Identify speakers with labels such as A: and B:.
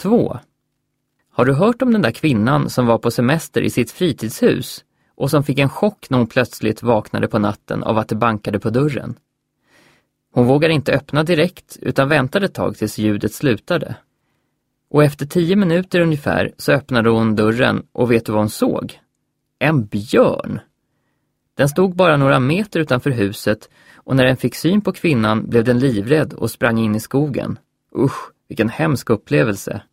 A: 2. Har du hört om den där kvinnan som var på semester i sitt fritidshus och som fick en chock när hon plötsligt vaknade på natten av att det bankade på dörren? Hon vågade inte öppna direkt utan väntade ett tag tills ljudet slutade. Och efter 10 minuter ungefär så öppnade hon dörren och vet du vad hon såg? En björn! Den stod bara några meter utanför huset och när den fick syn på kvinnan blev den livrädd och sprang in i skogen. Usch, vilken hemsk upplevelse.